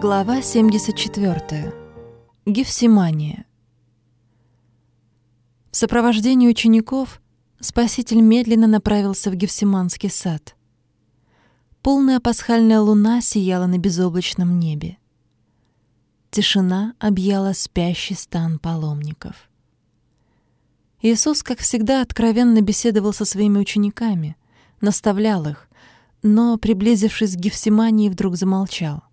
Глава 74. Гефсимания. В сопровождении учеников Спаситель медленно направился в Гефсиманский сад. Полная пасхальная луна сияла на безоблачном небе. Тишина объяла спящий стан паломников. Иисус, как всегда, откровенно беседовал со своими учениками, наставлял их, но, приблизившись к Гефсимании, вдруг замолчал.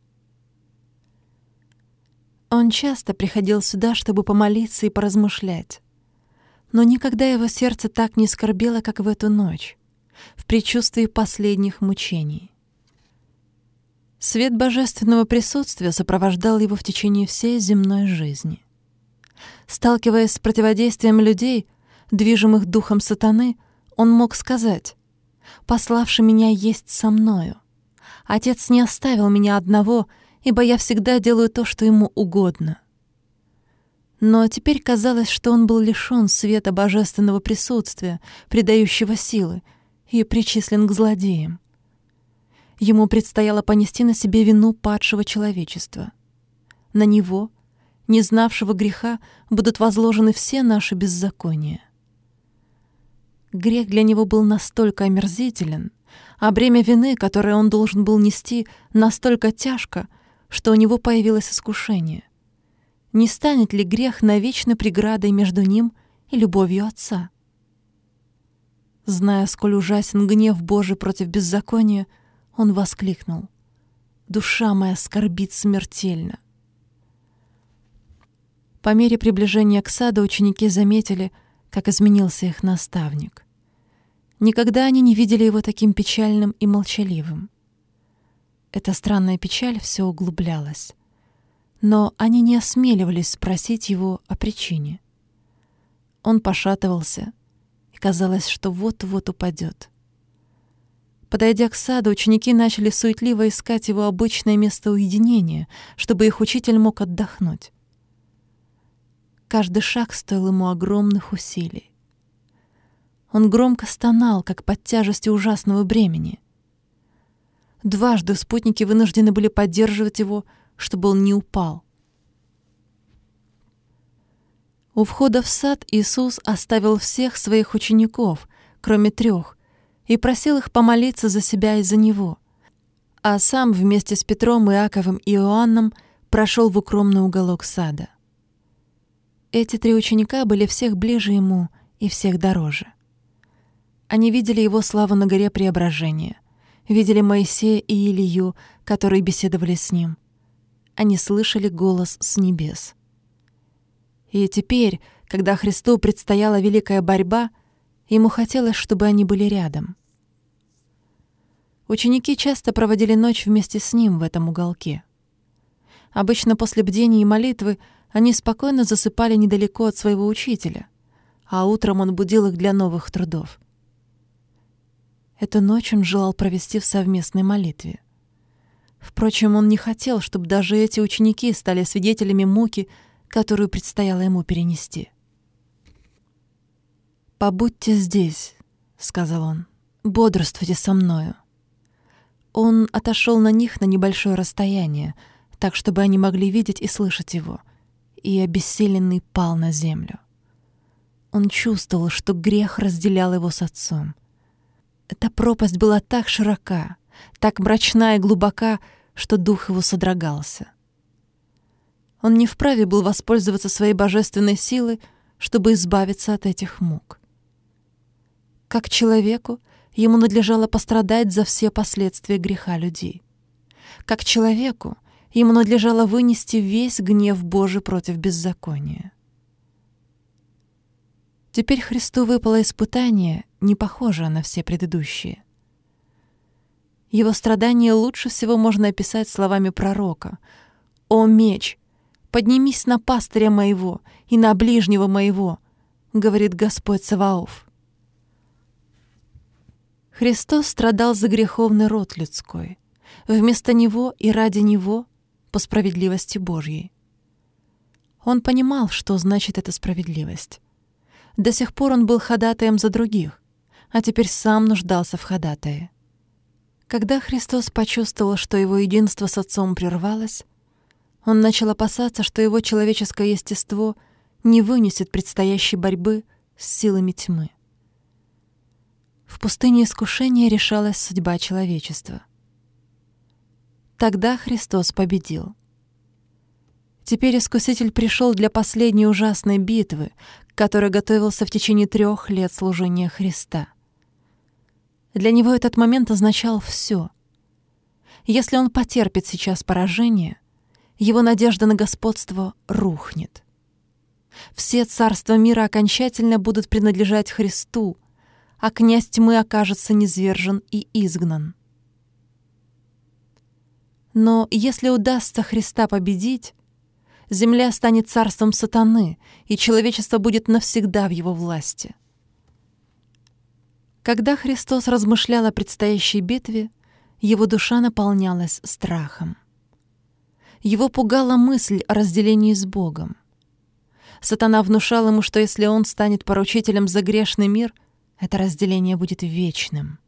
Он часто приходил сюда, чтобы помолиться и поразмышлять. Но никогда его сердце так не скорбело, как в эту ночь, в предчувствии последних мучений. Свет божественного присутствия сопровождал его в течение всей земной жизни. Сталкиваясь с противодействием людей, движимых духом сатаны, он мог сказать: «Пославший меня есть со мною. Отец не оставил меня одного, ибо я всегда делаю то, что ему угодно». Но теперь казалось, что он был лишён света божественного присутствия, придающего силы, и причислен к злодеям. Ему предстояло понести на себе вину падшего человечества. На него, не знавшего греха, будут возложены все наши беззакония. Грех для него был настолько омерзителен, а бремя вины, которое он должен был нести, настолько тяжко, что у него появилось искушение. Не станет ли грех навечно преградой между ним и любовью Отца? Зная, сколь ужасен гнев Божий против беззакония, он воскликнул: «Душа моя скорбит смертельно». По мере приближения к саду ученики заметили, как изменился их наставник. Никогда они не видели его таким печальным и молчаливым. Эта странная печаль все углублялась. Но они не осмеливались спросить его о причине. Он пошатывался, и казалось, что вот-вот упадет. Подойдя к саду, ученики начали суетливо искать его обычное место уединения, чтобы их учитель мог отдохнуть. Каждый шаг стоил ему огромных усилий. Он громко стонал, как под тяжестью ужасного бремени. Дважды спутники вынуждены были поддерживать его, чтобы он не упал. У входа в сад Иисус оставил всех своих учеников, кроме 3, и просил их помолиться за себя и за него, а сам вместе с Петром, Иаковом и Иоанном прошел в укромный уголок сада. Эти 3 ученика были всех ближе ему и всех дороже. Они видели его славу на горе Преображения, видели Моисея и Илию, которые беседовали с ним. Они слышали голос с небес. И теперь, когда Христу предстояла великая борьба, ему хотелось, чтобы они были рядом. Ученики часто проводили ночь вместе с ним в этом уголке. Обычно после бдения и молитвы они спокойно засыпали недалеко от своего учителя, а утром он будил их для новых трудов. Эту ночь он желал провести в совместной молитве. Впрочем, он не хотел, чтобы даже эти ученики стали свидетелями муки, которую предстояло ему перенести. «Побудьте здесь», — сказал он, — «бодрствуйте со мною». Он отошел на них на небольшое расстояние, так, чтобы они могли видеть и слышать его, и обессиленный пал на землю. Он чувствовал, что грех разделял его с Отцом. Эта пропасть была так широка, так мрачна и глубока, что дух его содрогался. Он не вправе был воспользоваться своей божественной силой, чтобы избавиться от этих мук. Как человеку, ему надлежало пострадать за все последствия греха людей. Как человеку, ему надлежало вынести весь гнев Божий против беззакония. Теперь Христу выпало испытание, не похожее на все предыдущие. Его страдания лучше всего можно описать словами пророка: «О меч, поднимись на пастыря моего и на ближнего моего, говорит Господь Саваоф». Христос страдал за греховный род людской, вместо него и ради него, по справедливости Божьей. Он понимал, что значит эта справедливость. До сих пор он был ходатаем за других, а теперь сам нуждался в ходатае. Когда Христос почувствовал, что его единство с Отцом прервалось, Он начал опасаться, что его человеческое естество не вынесет предстоящей борьбы с силами тьмы. В пустыне искушения решалась судьба человечества. Тогда Христос победил. Теперь Искуситель пришел для последней ужасной битвы, к которой готовился в течение 3 лет служения Христа. Для него этот момент означал все. Если он потерпит сейчас поражение, его надежда на господство рухнет. Все царства мира окончательно будут принадлежать Христу, а князь тьмы окажется низвержен и изгнан. Но если удастся Христа победить, земля станет царством сатаны, и человечество будет навсегда в его власти. Когда Христос размышлял о предстоящей битве, его душа наполнялась страхом. Его пугала мысль о разделении с Богом. Сатана внушал ему, что если он станет поручителем за грешный мир, это разделение будет вечным.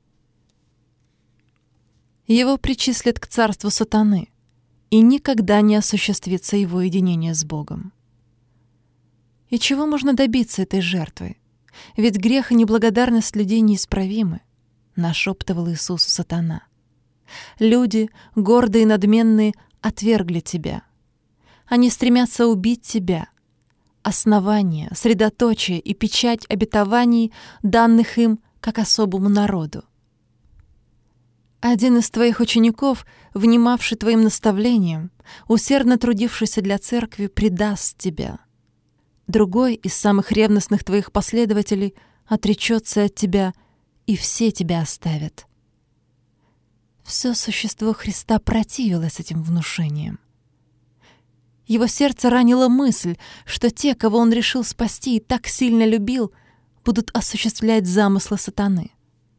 Его причислят к царству сатаны, и никогда не осуществится его единение с Богом. И чего можно добиться этой жертвой? Ведь грех и неблагодарность людей неисправимы, нашептывал Иисусу сатана. Люди, гордые и надменные, отвергли тебя. Они стремятся убить тебя. Основание, средоточие и печать обетований, данных им как особому народу. Один из твоих учеников, внимавший твоим наставлениям, усердно трудившийся для церкви, предаст тебя. Другой из самых ревностных твоих последователей отречется от тебя, и все тебя оставят. Все существо Христа противилось этим внушениям. Его сердце ранило мысль, что те, кого он решил спасти и так сильно любил, будут осуществлять замыслы сатаны.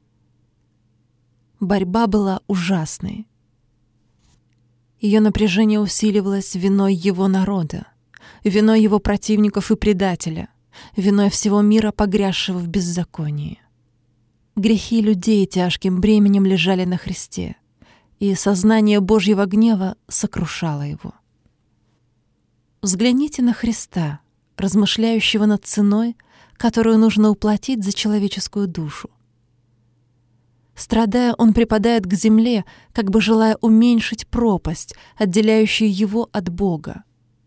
Борьба была ужасной. Ее напряжение усиливалось виной его народа, виной его противников и предателя, виной всего мира, погрязшего в беззаконии. Грехи людей тяжким бременем лежали на Христе, и сознание Божьего гнева сокрушало его. Взгляните на Христа, размышляющего над ценой, которую нужно уплатить за человеческую душу. Страдая, он припадает к земле, как бы желая уменьшить пропасть, отделяющую его от Бога.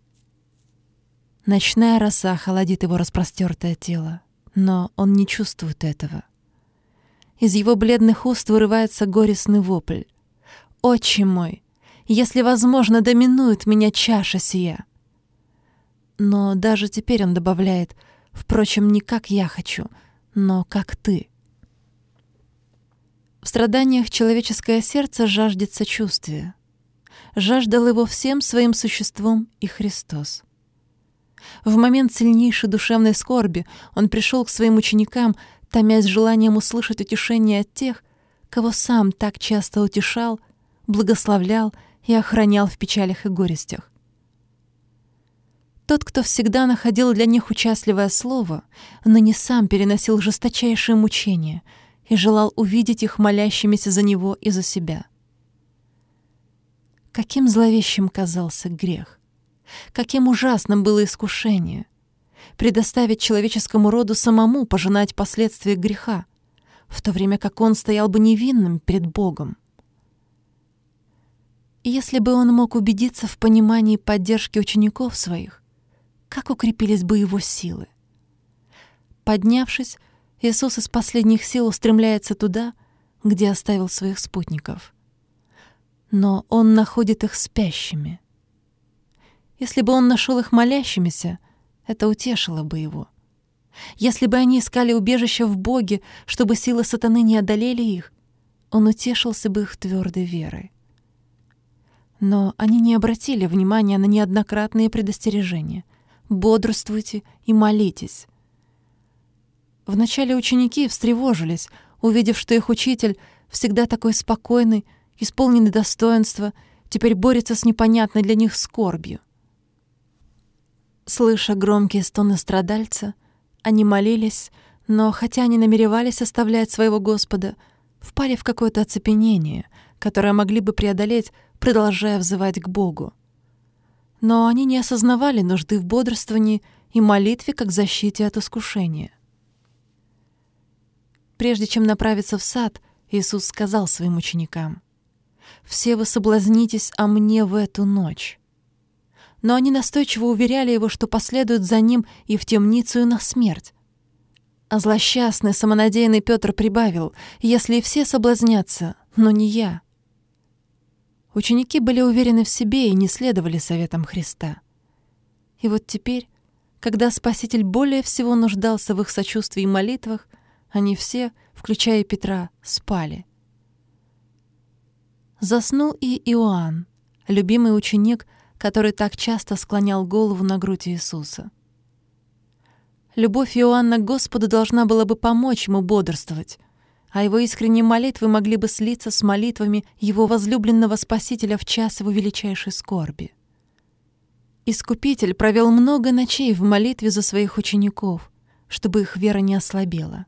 Ночная роса холодит его распростертое тело, но он не чувствует этого. Из его бледных уст вырывается горестный вопль. «Отче мой, если возможно, доминует меня чаша сия». Но даже теперь он добавляет: «Впрочем, не как я хочу, но как ты». В страданиях человеческое сердце жаждет сочувствия. Жаждал его всем своим существом и Христос. В момент сильнейшей душевной скорби он пришел к своим ученикам, томясь желанием услышать утешение от тех, кого сам так часто утешал, благословлял и охранял в печалях и горестях. Тот, кто всегда находил для них участливое слово, но не сам переносил жесточайшие мучения и желал увидеть их молящимися за него и за себя. Каким зловещим казался грех! Каким ужасным было искушение! Предоставить человеческому роду самому пожинать последствия греха, в то время как он стоял бы невинным перед Богом. И если бы он мог убедиться в понимании и поддержке учеников своих, как укрепились бы его силы. Поднявшись, Иисус из последних сил устремляется туда, где оставил своих спутников. Но он находит их спящими. Если бы он нашел их молящимися, это утешило бы его. Если бы они искали убежище в Боге, чтобы силы сатаны не одолели их, он утешился бы их твердой верой. Но они не обратили внимания на неоднократные предостережения: бодрствуйте и молитесь. Вначале ученики встревожились, увидев, что их учитель, всегда такой спокойный, исполненный достоинства, теперь борется с непонятной для них скорбью. Слыша громкие стоны страдальца, они молились, но хотя они намеревались оставлять своего Господа, впали в какое-то оцепенение, которое могли бы преодолеть, продолжая взывать к Богу. Но они не осознавали нужды в бодрствовании и молитве как защите от искушения. Прежде чем направиться в сад, Иисус сказал своим ученикам: «Все вы соблазнитесь о мне в эту ночь». Но они настойчиво уверяли его, что последуют за ним и в темницу, и на смерть. А злосчастный, самонадеянный Петр прибавил: «Если и все соблазнятся, но не я». Ученики были уверены в себе и не следовали советам Христа. И вот теперь, когда Спаситель более всего нуждался в их сочувствии и молитвах, они все, включая Петра, спали. Заснул и Иоанн, любимый ученик, который так часто склонял голову на грудь Иисуса. Любовь Иоанна к Господу должна была бы помочь ему бодрствовать, а его искренние молитвы могли бы слиться с молитвами его возлюбленного Спасителя в час его величайшей скорби. Искупитель провел много ночей в молитве за своих учеников, чтобы их вера не ослабела.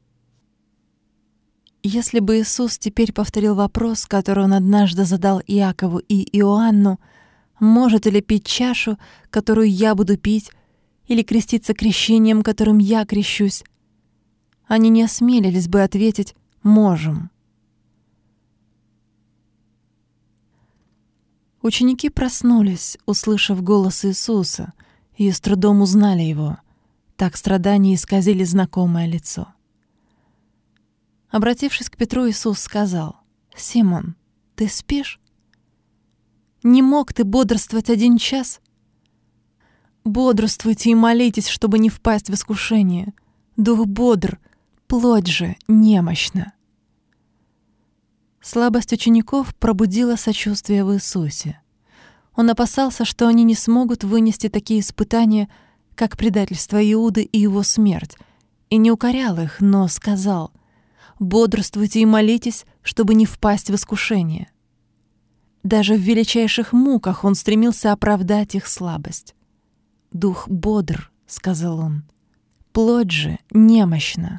Если бы Иисус теперь повторил вопрос, который он однажды задал Иакову и Иоанну: «Можете ли пить чашу, которую я буду пить, или креститься крещением, которым я крещусь?», они не осмелились бы ответить: «Можем». Ученики проснулись, услышав голос Иисуса, и с трудом узнали его. Так страдания исказили знакомое лицо. Обратившись к Петру, Иисус сказал: «Симон, ты спишь? Не мог ты бодрствовать 1 час? Бодрствуйте и молитесь, чтобы не впасть в искушение. Дух бодр, плоть же немощна». Слабость учеников пробудила сочувствие в Иисусе. Он опасался, что они не смогут вынести такие испытания, как предательство Иуды и его смерть, и не укорял их, но сказал: «Бодрствуйте и молитесь, чтобы не впасть в искушение». Даже в величайших муках он стремился оправдать их слабость. «Дух бодр», — сказал он, — «плоть же немощна».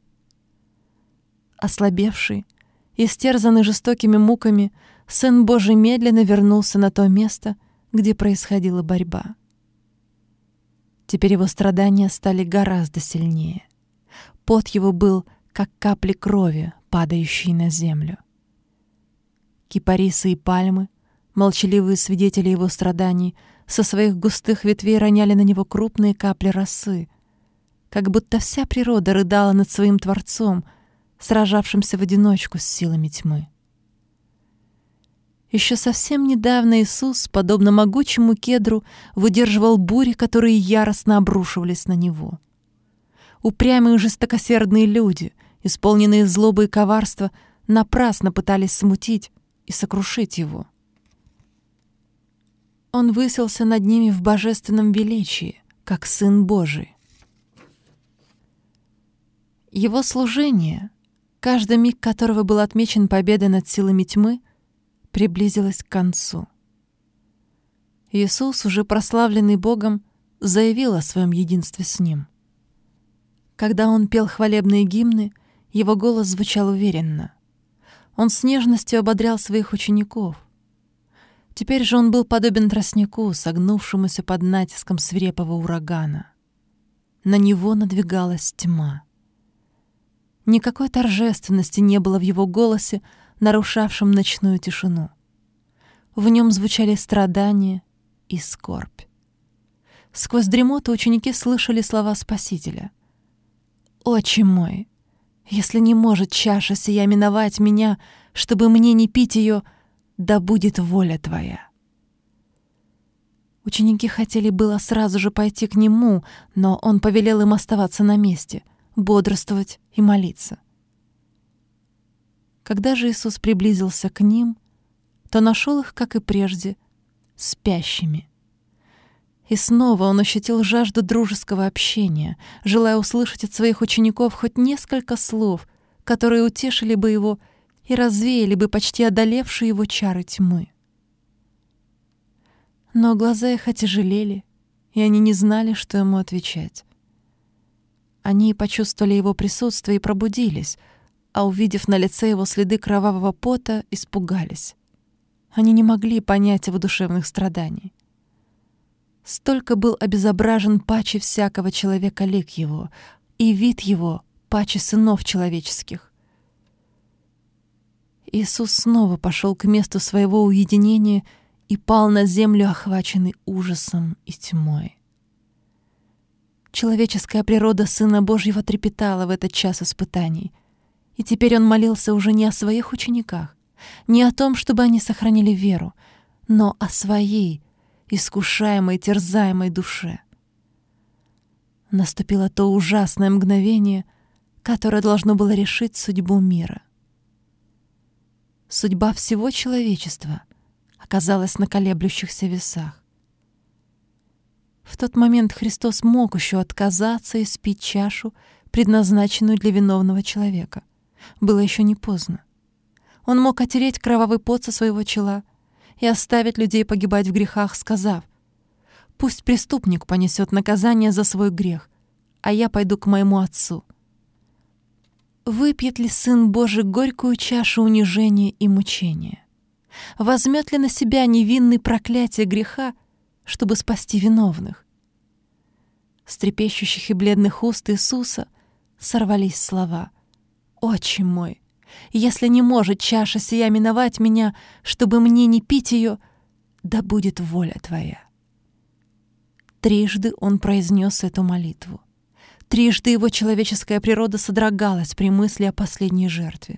Ослабевший, истерзанный жестокими муками, Сын Божий медленно вернулся на то место, где происходила борьба. Теперь его страдания стали гораздо сильнее. Пот его был, как капли крови, падающие на землю. Кипарисы и пальмы, молчаливые свидетели его страданий, со своих густых ветвей роняли на него крупные капли росы, как будто вся природа рыдала над своим Творцом, сражавшимся в одиночку с силами тьмы. Еще совсем недавно Иисус, подобно могучему кедру, выдерживал бури, которые яростно обрушивались на него. Упрямые и жестокосердные люди, исполненные злобы и коварства, напрасно пытались смутить и сокрушить его. Он высился над ними в божественном величии, как Сын Божий. Его служение, каждый миг которого был отмечен победой над силами тьмы, приблизилось к концу. Иисус, уже прославленный Богом, заявил о своем единстве с Ним. Когда Он пел хвалебные гимны, Его голос звучал уверенно. Он с нежностью ободрял своих учеников. Теперь же Он был подобен тростнику, согнувшемуся под натиском свирепого урагана. На Него надвигалась тьма. Никакой торжественности не было в Его голосе, нарушавшем ночную тишину. В нем звучали страдания и скорбь. Сквозь дремоту ученики слышали слова Спасителя: «Отче мой, если не может чаша сия миновать меня, чтобы мне не пить ее, да будет воля Твоя». Ученики хотели было сразу же пойти к Нему, но Он повелел им оставаться на месте, бодрствовать и молиться. Когда же Иисус приблизился к ним, то нашел их, как и прежде, спящими. И снова Он ощутил жажду дружеского общения, желая услышать от своих учеников хоть несколько слов, которые утешили бы его и развеяли бы почти одолевшие его чары тьмы. Но глаза их отяжелели, и они не знали, что ему отвечать. Они почувствовали его присутствие и пробудились, а увидев на лице его следы кровавого пота, испугались. Они не могли понять его душевных страданий. столько был обезображен паче всякого человека лик его, и вид его паче сынов человеческих. Иисус снова пошел к месту своего уединения и пал на землю, охваченный ужасом и тьмой. Человеческая природа Сына Божьего трепетала в этот час испытаний, и теперь он молился уже не о своих учениках, не о том, чтобы они сохранили веру, но о своей, искушаемой, терзаемой душе. Наступило то ужасное мгновение, которое должно было решить судьбу мира. Судьба всего человечества оказалась на колеблющихся весах. В тот момент Христос мог еще отказаться и спить чашу, предназначенную для виновного человека. Было еще не поздно. Он мог отереть кровавый пот со своего чела и оставить людей погибать в грехах, сказав: «Пусть преступник понесет наказание за свой грех, а я пойду к моему Отцу». Выпьет ли Сын Божий горькую чашу унижения и мучения? Возьмет ли на себя невинный проклятие греха, чтобы спасти виновных? С трепещущих и бледных уст Иисуса сорвались слова: «Отче мой, если не может чаша сия миновать меня, чтобы мне не пить ее, да будет воля Твоя». Трижды он произнес эту молитву. Трижды его человеческая природа содрогалась при мысли о последней жертве.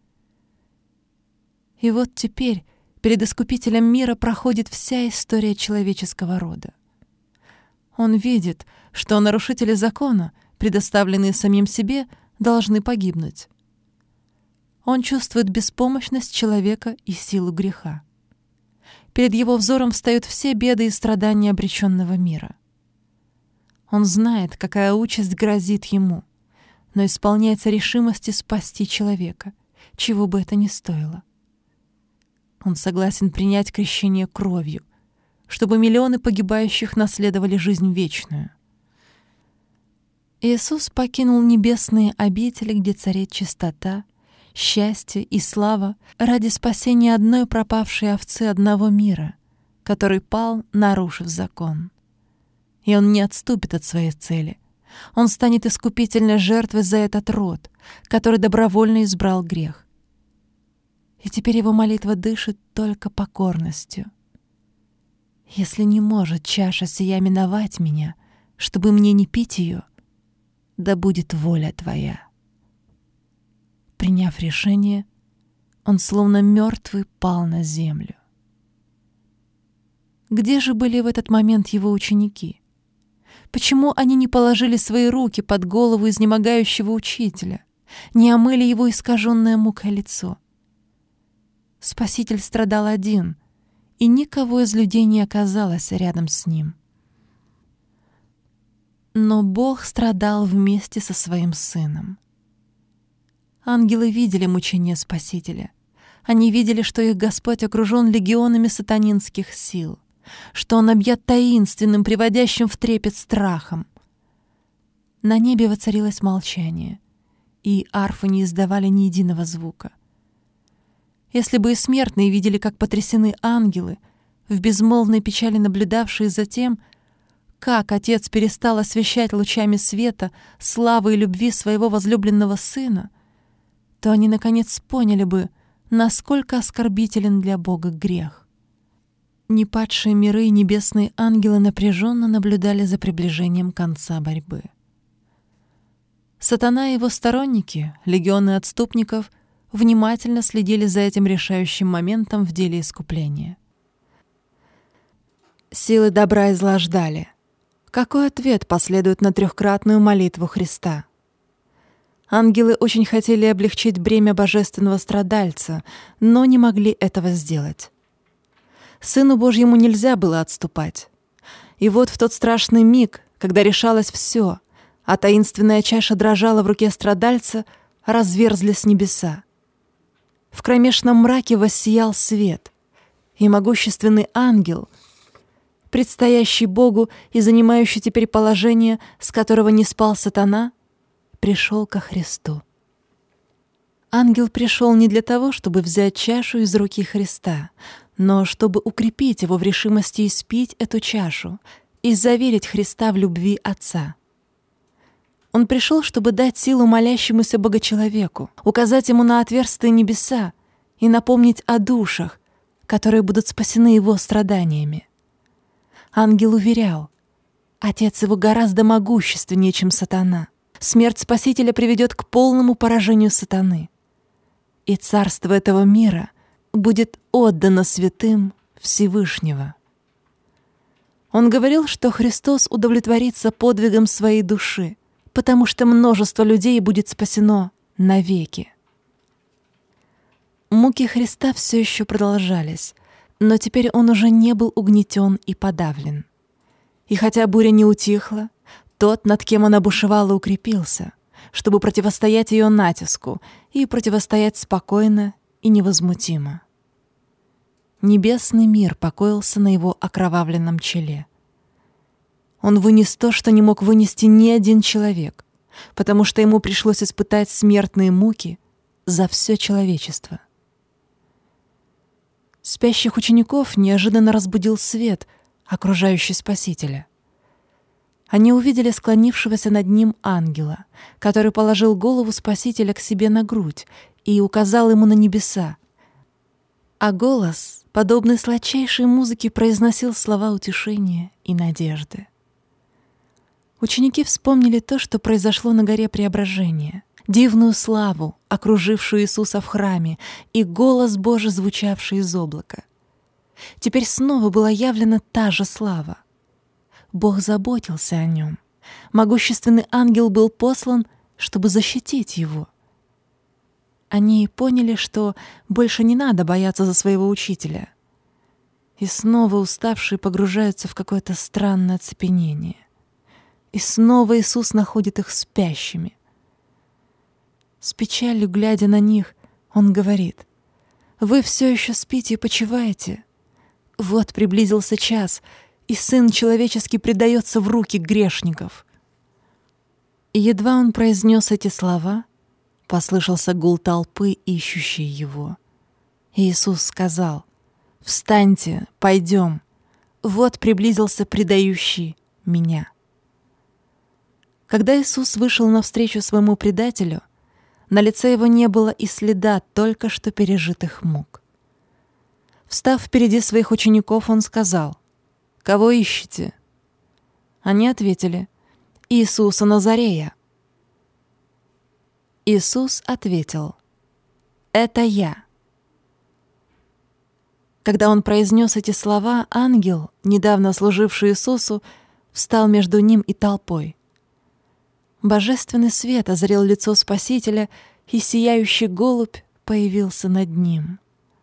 И вот теперь перед Искупителем мира проходит вся история человеческого рода. Он видит, что нарушители закона, предоставленные самим себе, должны погибнуть. Он чувствует беспомощность человека и силу греха. Перед его взором встают все беды и страдания обреченного мира. Он знает, какая участь грозит ему, но исполняется решимости спасти человека, чего бы это ни стоило. Он согласен принять крещение кровью, чтобы миллионы погибающих наследовали жизнь вечную. Иисус покинул небесные обители, где царит чистота, счастье и слава, ради спасения одной пропавшей овцы одного мира, который пал, нарушив закон. И он не отступит от своей цели. Он станет искупительной жертвой за этот род, который добровольно избрал грех. И теперь его молитва дышит только покорностью. «Если не может чаша сия миновать меня, чтобы мне не пить ее, да будет воля Твоя». Приняв решение, он словно мертвый пал на землю. Где же были в этот момент его ученики? Почему они не положили свои руки под голову изнемогающего учителя, не омыли его искаженное мукой лицо? Спаситель страдал один, и никого из людей не оказалось рядом с ним. Но Бог страдал вместе со своим Сыном. Ангелы видели мучения Спасителя. Они видели, что их Господь окружен легионами сатанинских сил, что Он объят таинственным, приводящим в трепет страхом. На небе воцарилось молчание, и арфы не издавали ни единого звука. Если бы и смертные видели, как потрясены ангелы, в безмолвной печали наблюдавшие за тем, как Отец перестал освещать лучами света, славы и любви своего возлюбленного Сына, то они, наконец, поняли бы, насколько оскорбителен для Бога грех. Непадшие миры и небесные ангелы напряженно наблюдали за приближением конца борьбы. Сатана и его сторонники, легионы отступников, внимательно следили за этим решающим моментом в деле искупления. Силы добра и зла ждали. Какой ответ последует на трехкратную молитву Христа? Ангелы очень хотели облегчить бремя божественного страдальца, но не могли этого сделать. Сыну Божьему нельзя было отступать. И вот в тот страшный миг, когда решалось все, а таинственная чаша дрожала в руке страдальца, разверзлись небеса. В кромешном мраке воссиял свет, и могущественный ангел, предстоящий Богу и занимающий теперь положение, с которого не спал сатана, пришел ко Христу. Ангел пришел не для того, чтобы взять чашу из руки Христа, но чтобы укрепить его в решимости испить эту чашу и заверить Христа в любви Отца. Он пришел, чтобы дать силу молящемуся Богочеловеку, указать ему на отверстые небеса и напомнить о душах, которые будут спасены его страданиями. Ангел уверял, Отец его гораздо могущественнее, чем сатана. Смерть Спасителя приведет к полному поражению сатаны. И царство этого мира будет отдано святым Всевышнего. Он говорил, что Христос удовлетворится подвигом своей души, потому что множество людей будет спасено навеки. Муки Христа все еще продолжались, но теперь он уже не был угнетен и подавлен. И хотя буря не утихла, тот, над кем она бушевала, укрепился, чтобы противостоять ее натиску и противостоять спокойно и невозмутимо. Небесный мир покоился на его окровавленном челе. Он вынес то, что не мог вынести ни один человек, потому что ему пришлось испытать смертные муки за все человечество. Спящих учеников неожиданно разбудил свет, окружающий Спасителя. Они увидели склонившегося над ним ангела, который положил голову Спасителя к себе на грудь и указал ему на небеса, а голос, подобный сладчайшей музыке, произносил слова утешения и надежды. Ученики вспомнили то, что произошло на горе Преображения, дивную славу, окружившую Иисуса в храме, и голос Божий, звучавший из облака. Теперь снова была явлена та же слава. Бог заботился о нем. Могущественный ангел был послан, чтобы защитить его. Они поняли, что больше не надо бояться за своего учителя. И снова уставшие погружаются в какое-то странное оцепенение. И снова Иисус находит их спящими. С печалью, глядя на них, Он говорит: «Вы все еще спите и почиваете. Вот приблизился час, и Сын Человеческий предается в руки грешников». И едва Он произнес эти слова, послышался гул толпы, ищущей Его. И Иисус сказал: «Встаньте, пойдем. Вот приблизился предающий Меня». Когда Иисус вышел навстречу своему предателю, на лице его не было и следа только что пережитых мук. Встав впереди своих учеников, он сказал: «Кого ищете?» Они ответили: «Иисуса Назарея». Иисус ответил: «Это я». Когда он произнес эти слова, ангел, недавно служивший Иисусу, встал между ним и толпой. Божественный свет озарил лицо Спасителя, и сияющий голубь появился над ним.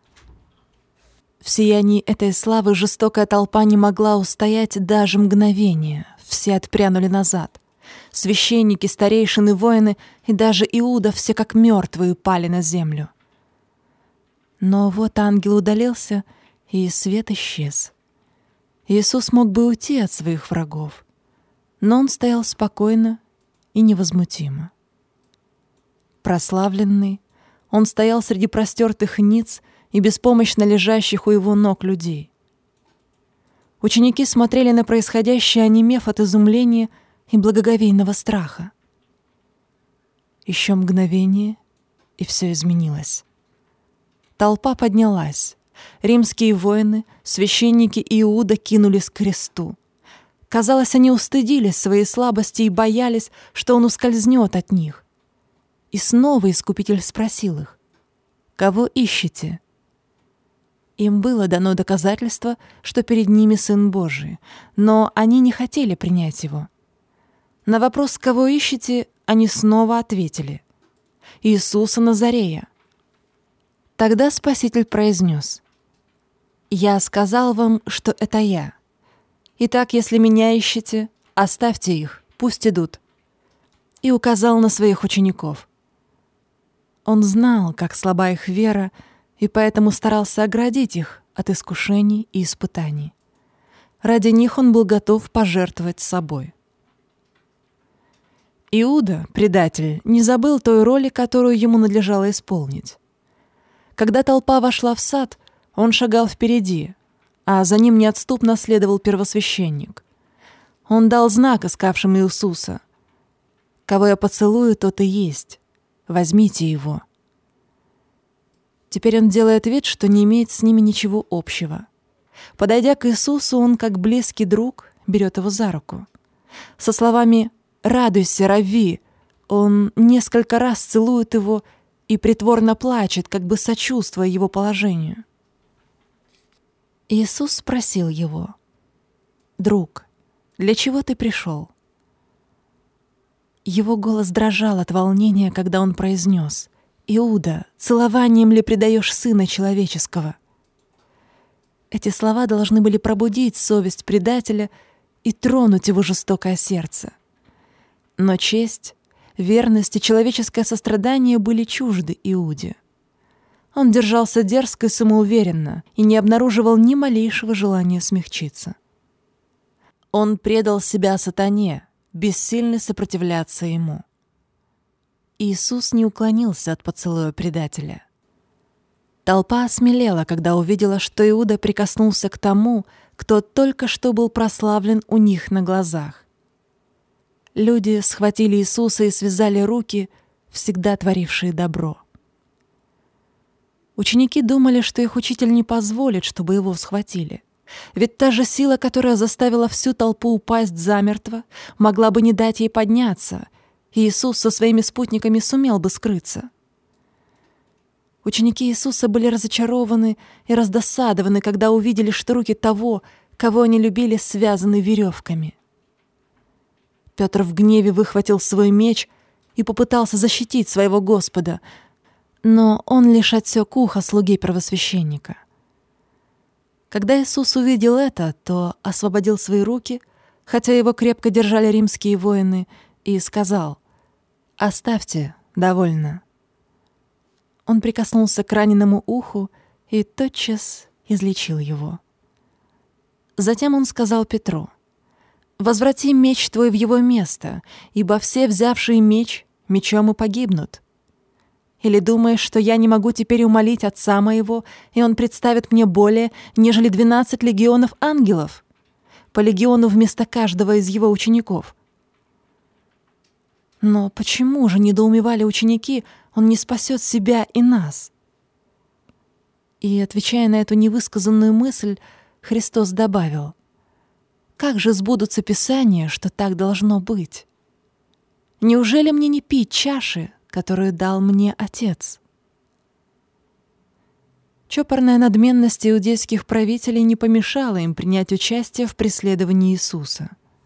В сиянии этой славы жестокая толпа не могла устоять даже мгновение. Все отпрянули назад. Священники, старейшины, воины и даже Иуда все как мертвые упали на землю. Но вот ангел удалился, и свет исчез. Иисус мог бы уйти от своих врагов, но он стоял спокойно и невозмутимо. Прославленный, он стоял среди простертых ниц и беспомощно лежащих у его ног людей. Ученики смотрели на происходящее, онемев от изумления и благоговейного страха. Еще мгновение, и все изменилось. Толпа поднялась. Римские воины, священники Иуда кинулись к кресту. Казалось, они устыдились своей слабости и боялись, что он ускользнет от них. И снова Искупитель спросил их: «Кого ищете?» Им было дано доказательство, что перед ними Сын Божий, но они не хотели принять его. На вопрос «Кого ищете?» они снова ответили: «Иисуса Назарея». Тогда Спаситель произнес: «Я сказал вам, что это я. Итак, если Меня ищете, оставьте их, пусть идут». И указал на своих учеников. Он знал, как слаба их вера, и поэтому старался оградить их от искушений и испытаний. Ради них он был готов пожертвовать собой. Иуда, предатель, не забыл той роли, которую ему надлежало исполнить. Когда толпа вошла в сад, он шагал впереди, а за ним неотступно следовал первосвященник. Он дал знак искавшим Иисуса: «Кого я поцелую, тот и есть. Возьмите его». Теперь он делает вид, что не имеет с ними ничего общего. Подойдя к Иисусу, он, как близкий друг, берет его за руку. Со словами «Радуйся, Равви!» он несколько раз целует его и притворно плачет, как бы сочувствуя его положению. Иисус спросил его: «Друг, для чего ты пришел?» Его голос дрожал от волнения, когда он произнес: «Иуда, целованием ли предаешь Сына Человеческого?» Эти слова должны были пробудить совесть предателя и тронуть его жестокое сердце. Но честь, верность и человеческое сострадание были чужды Иуде. Он держался дерзко и самоуверенно и не обнаруживал ни малейшего желания смягчиться. Он предал себя сатане, бессильный сопротивляться ему. Иисус не уклонился от поцелуя предателя. Толпа осмелела, когда увидела, что Иуда прикоснулся к тому, кто только что был прославлен у них на глазах. Люди схватили Иисуса и связали руки, всегда творившие добро. Ученики думали, что их учитель не позволит, чтобы его схватили. Ведь та же сила, которая заставила всю толпу упасть замертво, могла бы не дать ей подняться, и Иисус со своими спутниками сумел бы скрыться. Ученики Иисуса были разочарованы и раздосадованы, когда увидели, что руки того, кого они любили, связаны веревками. Петр в гневе выхватил свой меч и попытался защитить своего Господа, но он лишь отсек ухо слуге первосвященника. Когда Иисус увидел это, то освободил свои руки, хотя его крепко держали римские воины, и сказал: «Оставьте, довольно». Он прикоснулся к раненому уху и тотчас излечил его. Затем он сказал Петру: «Возврати меч твой в его место, ибо все, взявшие меч, мечом и погибнут. Или думаешь, что я не могу теперь умолить Отца моего, и Он представит мне более, нежели 12 легионов ангелов, по легиону вместо каждого из его учеников?» Но почему же, недоумевали ученики, Он не спасет себя и нас? И, отвечая на эту невысказанную мысль, Христос добавил: «Как же сбудутся Писания, что так должно быть? Неужели мне не пить чаши, которую дал мне Отец?» Чопорная надменность иудейских правителей не помешала им принять участие в преследовании Иисуса.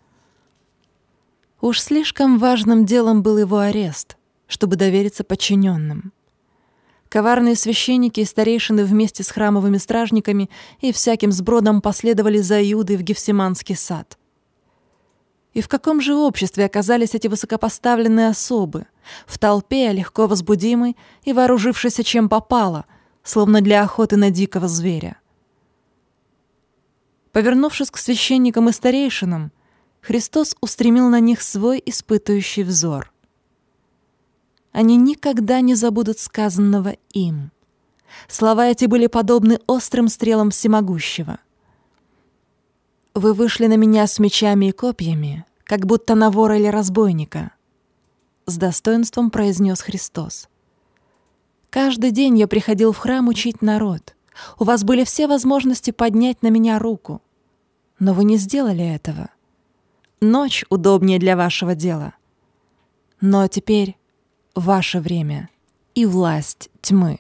Уж слишком важным делом был его арест, чтобы довериться подчиненным. Коварные священники и старейшины вместе с храмовыми стражниками и всяким сбродом последовали за Иудой в Гефсиманский сад. И в каком же обществе оказались эти высокопоставленные особы? В толпе, легко возбудимой и вооружившейся чем попало, словно для охоты на дикого зверя. Повернувшись к священникам и старейшинам, Христос устремил на них свой испытующий взор. Они никогда не забудут сказанного им. Слова эти были подобны острым стрелам всемогущего. «Вы вышли на меня с мечами и копьями, как будто на вора или разбойника», — с достоинством произнес Христос. «Каждый день я приходил в храм учить народ. У вас были все возможности поднять на меня руку, но вы не сделали этого. Ночь удобнее для вашего дела. Но теперь ваше время и власть тьмы».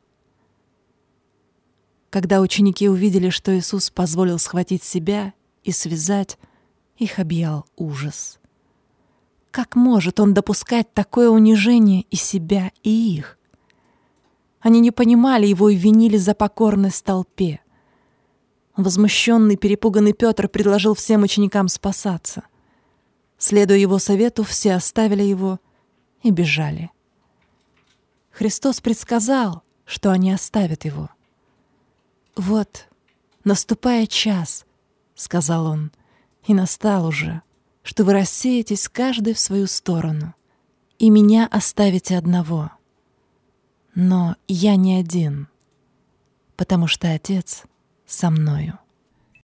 Когда ученики увидели, что Иисус позволил схватить себя и связать, их объял ужас. Как может он допускать такое унижение и себя, и их? Они не понимали его и винили за покорность толпе. Возмущенный, перепуганный Петр предложил всем ученикам спасаться. Следуя его совету, все оставили его и бежали. Христос предсказал, что они оставят его. «Вот, наступает час, — сказал он, — и настал уже, что вы рассеетесь каждый в свою сторону, и меня оставите одного. Но я не один, потому что Отец со мною».